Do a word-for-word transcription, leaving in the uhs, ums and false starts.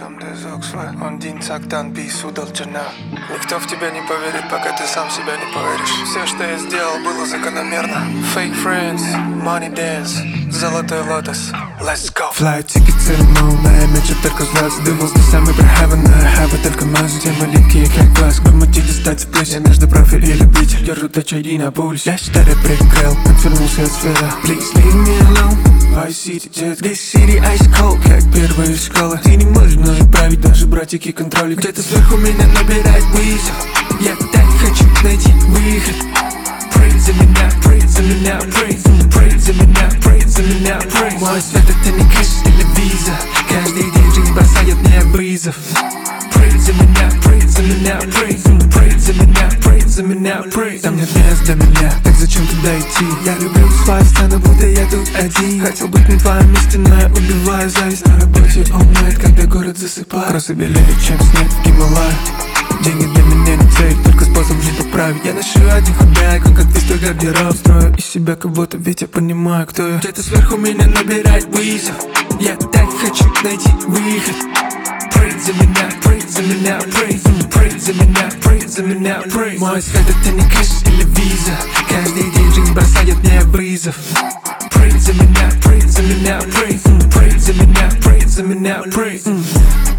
som дезок свой. Он дин цактан би судал джана. Никто в тебя не поверит, пока ты сам в себя не поверишь. Все, что я сделал, было закономерно. Fake friends, money dance, золотой лотос. Let's go. Flight ticket целый мол, на имидже только злаз. Дымал с сами про heaven, а heaven только нос. Темы липкие, как глаз, гуматили стать сплюсь. Я между профиль и любитель, держу тач ай ди на пульсе. Я считаю прикрыл, отвернулся от света. Please leave me alone. Vice City, jet, this city ice cold. Как первая из школы. Ты не можешь мною править, даже братики контролят. Где-то сверху меня набирает вызов. Я так хочу найти выход. Pray за меня, pray за меня, pray, pray за меня, pray за меня, pray. Мой свет это не кэш или виза. Каждый день жизнь бросает мне вызов. Pray за меня, pray за меня, pray, pray за меня, pray за меня, pray. Там нет мест для меня, так зачем туда идти? Я люблю свою сцену, будто я тут один. Хотел быть на твоем месте, но я убиваю зависть. На работе all night, когда город засыпает. Кроссы белее, чем снег в Гималаях. Деньги для меня не цель, только способ жизнь поправить. Я ношу один худайку, как ты свой гардероб. Строю из себя кого-то, ведь я понимаю, кто я. Где-то сверху меня набирает вызов. Я так хочу найти выход. Pray за меня, pray за меня, pray, pray за меня, pray за меня, pray. Мой свет это не кэш или виза. Каждый день жизнь бросает мне вызов. Pray за меня, pray за меня, pray, pray за меня, pray за меня, pray.